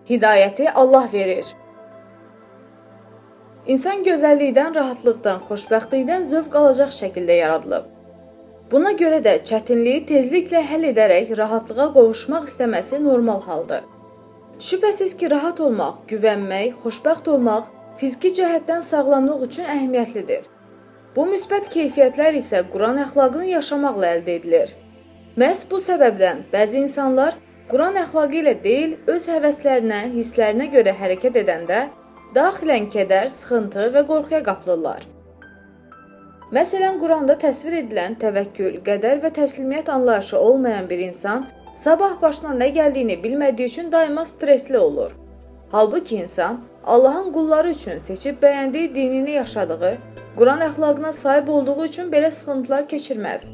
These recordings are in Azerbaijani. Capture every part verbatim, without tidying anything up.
Hidayəti Allah verir. İnsan gözəllikdən, rahatlıqdan, xoşbəxtlikdən zövq alacaq şəkildə yaradılıb. Buna görə də çətinliyi tezliklə həll edərək rahatlığa qovuşmaq istəməsi normal haldır. Şübhəsiz ki, rahat olmaq, güvənmək, xoşbəxt olmaq fiziki cəhətdən sağlamlıq üçün əhəmiyyətlidir. Bu müsbət keyfiyyətlər isə Quran əxlaqını yaşamaqla əldə edilir. Məhz bu səbəbdən bəzi insanlar Quran əxlaqı ilə deyil, öz həvəslərinə, hisslərinə görə hərəkət edəndə daxilən kədər, sıxıntı və qorxuya qapılırlar. Məsələn, Quranda təsvir edilən təvəkkül, qədər və təslimiyyət anlayışı olmayan bir insan sabah başına nə gəldiyini bilmədiyi üçün daima stresli olur. Halbuki insan Allahın qulları üçün seçib bəyəndiyi dinini yaşadığı, Quran əxlaqına sahib olduğu üçün belə sıxıntılar keçirməz.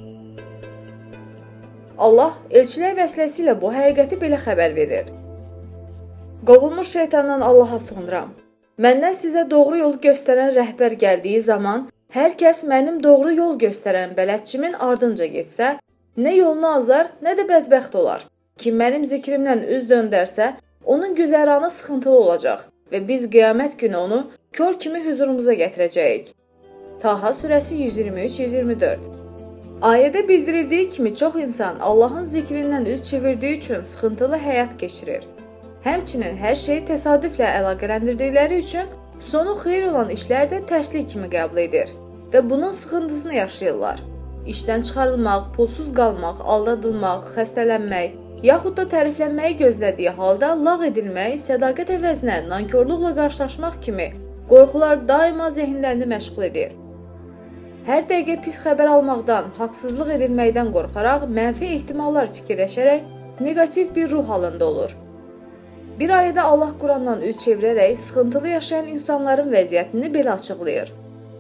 Allah elçilər vəsiləsi bu həqiqəti belə xəbər verir. Qovulmuş şeytandan Allaha sığınıram. Məndən sizə doğru yolu göstərən rəhbər gəldiyi zaman, hər kəs mənim doğru yol göstərən bələdçimin ardınca getsə, nə yolunu azar, nə də bədbəxt olar. Kim mənim zikrimdən üz döndərsə, onun güzəranı sıxıntılı olacaq və biz qiyamət günü onu kör kimi huzurumuza gətirəcəyik. Taha surəsi yüz iyirmi üç yüz iyirmi dörd. Ayədə bildirildiyi kimi çox insan Allahın zikrindən üz çevirdiyi üçün sıxıntılı həyat keçirir. Həmçinin hər şey təsadüflə əlaqələndirdikləri üçün sonu xeyir olan işlər də tərslik kimi qəbul edir və bunun sıxıntısını yaşayırlar. İşdən çıxarılmaq, pulsuz qalmaq, aldadılmaq, xəstələnmək, yaxud da təriflənməyi gözlədiyi halda lağ edilmək, sədaqət əvəzinə nankorluqla qarşılaşmaq kimi qorxular daima zehinlərini məşğul edir. Hər dəqiqə pis xəbər almaqdan, haqsızlıq edilməkdən qorxaraq, mənfi ehtimallar fikirləşərək negativ bir ruh halında olur. Bir ayədə Allah Qurandan üz çevirərək sıxıntılı yaşayan insanların vəziyyətini belə açıqlayır.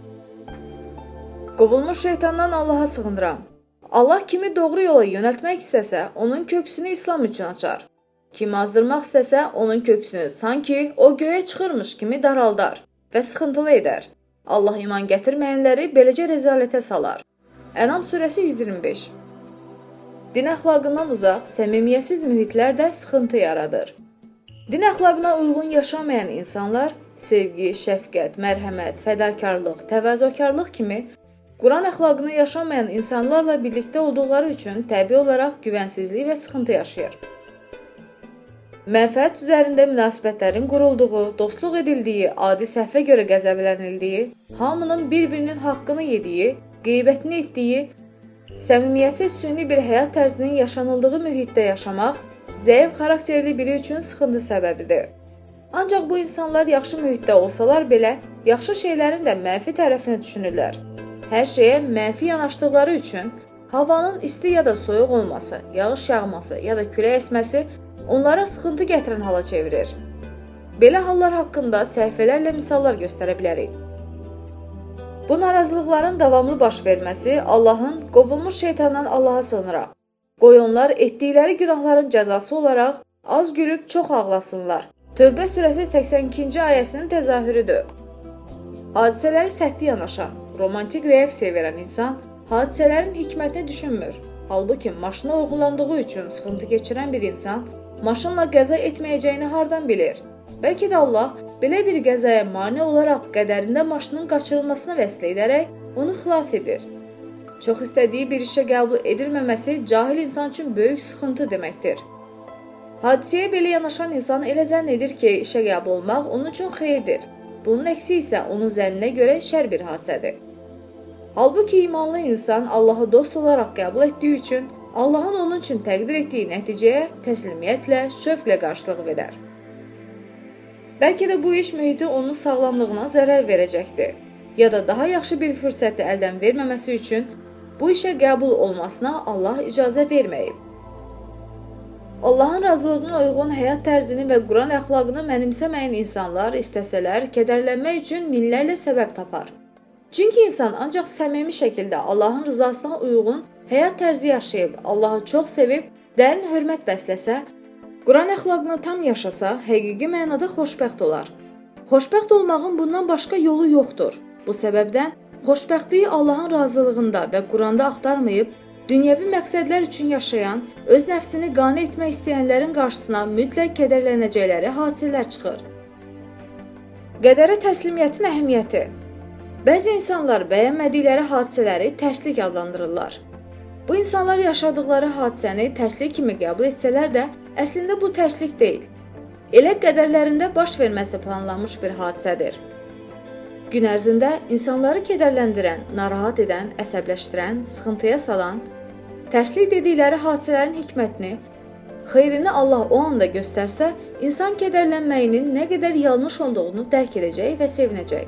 Qovulmuş şeytandan Allaha sığınıram. Allah kimi doğru yola yönəltmək istəsə, onun köksünü İslam üçün açar. Kimi azdırmaq istəsə, onun köksünü sanki o göyə çıxırmış kimi daraldar və sıxıntılı edər. Allah iman gətirməyənləri beləcə rəzalətə salar. Ənam surəsi yüz iyirmi beş. Din əxlaqından uzaq, səmimiyyətsiz mühitlər də sıxıntı yaradır. Din əxlaqına uyğun yaşamayan insanlar sevgi, şəfqət, mərhəmət, fədakarlıq, təvazökarlıq kimi Quran əxlaqını yaşamayan insanlarla birlikdə olduqları üçün təbii olaraq güvənsizlik və sıxıntı yaşayır. Mənfəət üzərində münasibətlərin qurulduğu, dostluq edildiyi, adi səhvə görə qəzəblənildiyi, hamının bir-birinin haqqını yediyi, qeybətini etdiyi, səmimiyyətsiz süni bir həyat tərzinin yaşanıldığı mühitdə yaşamaq, zəif xarakterli biri üçün sıxıntı səbəbidir. Ancaq bu insanlar yaxşı mühitdə olsalar belə, yaxşı şeylərin də mənfi tərəfini düşünürlər. Hər şeyə mənfi yanaşdıqları üçün havanın isti ya da soyuq olması, yağış yağması ya da külək əsməsi onlara sıxıntı gətirən hala çevirir. Belə hallar haqqında səhifələrlə misallar göstərə bilərik. Bu narazılıqların davamlı baş verməsi Allahın qovulmuş şeytandan Allaha sığınıram. Qoy onlar etdikləri günahların cəzası olaraq az gülüb çox ağlasınlar. Tövbə surəsi səksən ikinci ayəsinin təzahürüdür. Hadisələri səthi yanaşan, romantik reaksiya verən insan hadisələrin hikmətini düşünmür. Halbuki maşını oğurlandığı üçün sıxıntı keçirən bir insan maşınla qəza etməyəcəyini hardan bilir? Bəlkə də Allah belə bir qəzaya mane olaraq qədərində maşının qaçırılmasına vəsilə edərək onu xilas edir. Çox istədiyi bir işə qəbul edilməməsi cahil insan üçün böyük sıxıntı deməkdir. Hadisəyə belə yanaşan insan elə zənn edir ki, işə qəbul olmaq onun üçün xeyirdir. Bunun əksi isə onun zənninə görə şər bir hadisədir. Halbuki imanlı insan Allahı dost olaraq qəbul etdiyi üçün Allahın onun üçün təqdir etdiyi nəticəyə təslimiyyətlə, şövqlə qarşılıq verər. Bəlkə də bu iş mühiti onun sağlamlığına zərər verəcəkdir. Ya da daha yaxşı bir fürsəti əldən verməməsi üçün bu işə qəbul olmasına Allah icazə verməyib. Allahın razılığına uyğun həyat tərzini və Quran əxlaqını mənimsəməyən insanlar istəsələr, kədərlənmək üçün minlərlə səbəb tapar. Çünki insan ancaq səmimi şəkildə Allahın rızasına uyğun həyat tərzi yaşayıb, Allahı çox sevib, dərin hörmət bəsləsə, Quran əxlaqını tam yaşasa, həqiqi mənada xoşbəxt olar. Xoşbəxt olmağın bundan başqa yolu yoxdur. Bu səbəbdən xoşbəxtliyi Allahın razılığında və Quranda axtarmayıb, Dünyəvi məqsədlər üçün yaşayan, öz nəfsini qane etmək istəyənlərin qarşısına mütləq kədərlənəcəkləri hadisələr çıxır. Qədərə təslimiyyətin əhəmiyyəti. Bəzi insanlar bəyənmədikləri hadisələri tərslik adlandırırlar. Bu insanlar yaşadıkları hadisəni tərslik kimi qəbul etsələr də, əslində bu tərslik deyil. Elə qədərlərində baş verməsi planlanmış bir hadisədir. Gün ərzində insanları kədərləndirən, narahat edən, əsəbləşdirən, sıxıntıya salan, tərslik dedikləri hadisələrin hikmətini, xeyrini Allah o anda göstərsə, insan kədərlənməyinin nə qədər yanlış olduğunu dərk edəcək və sevinəcək.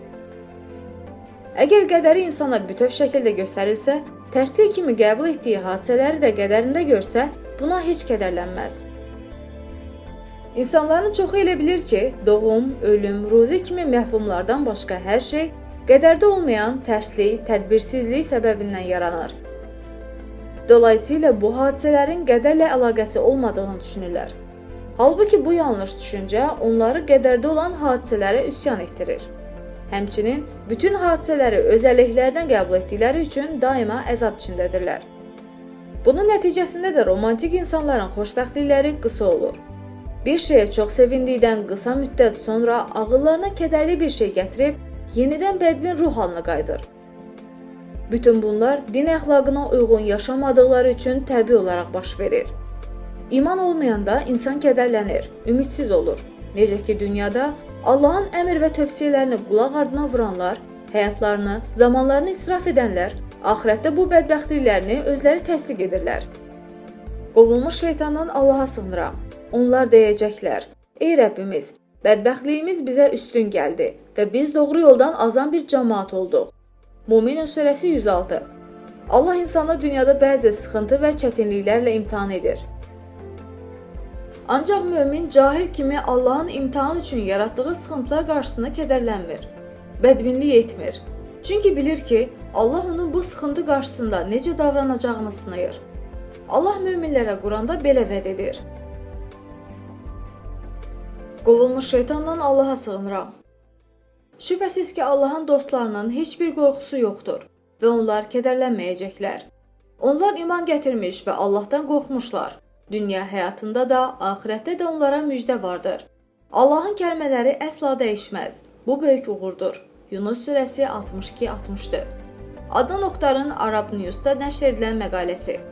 Əgər qədəri insana bütöv şəkildə göstərilsə, tərslik kimi qəbul etdiyi hadisələri də qədərində görsə, buna heç kədərlənməz. İnsanların çoxu elə bilir ki, doğum, ölüm, ruzi kimi məhvumlardan başqa hər şey qədərdə olmayan tərslik, tədbirsizlik səbəbindən yaranır. Dolayısıyla bu hadisələrin qədərlə əlaqəsi olmadığını düşünürlər. Halbuki bu yanlış düşüncə onları qədərdə olan hadisələrə üsyan etdirir. Həmçinin bütün hadisələri öz əleyhlərdən qəbul etdikləri üçün daima əzab içindədirlər. Bunun nəticəsində də romantik insanların xoşbəxtlikləri qısa olur. Bir şeyə çox sevindikdən qısa müddət sonra ağıllarına kədərli bir şey gətirib, yenidən bədbin ruh halına qayıdır. Bütün bunlar din əxlaqına uyğun yaşamadıqları üçün təbii olaraq baş verir. İman olmayanda insan kədərlənir, ümidsiz olur. Necə ki, dünyada Allahın əmr və tövsiyələrini qulaq ardına vuranlar, həyatlarını, zamanlarını israf edənlər, axirətdə bu bədbəxtliklərini özləri təsdiq edirlər. Qovulmuş şeytandan Allaha sığınıram. Onlar deyəcəklər, ey Rəbbimiz, bədbəxtliyimiz bizə üstün gəldi və biz doğru yoldan azan bir cəmaat olduq. Mümin surəsi yüz altı. Allah insanı dünyada bəzi sıxıntı və çətinliklərlə imtihan edir. Ancaq mömin cahil kimi Allahın imtihan üçün yaratdığı sıxıntılar qarşısında kədərlənmir, bədbinlik etmir. Çünki bilir ki, Allah onun bu sıxıntı qarşısında necə davranacağını sınayır. Allah möminlərə Quranda belə vəd edir. Qovulmuş şeytandan Allaha sığınıram. Şübhəsiz ki, Allahın dostlarının heç bir qorxusu yoxdur və onlar kədərlənməyəcəklər. Onlar iman gətirmiş və Allahdan qorxmuşlar. Dünya həyatında da, axirətdə də onlara müjdə vardır. Allahın kəlmələri əsla dəyişməz. Bu böyük uğurdur. Yunus surəsi altmış iki altmış dörd. Adnan Oktar'ın Arab News'da nəşr edilən məqaləsi.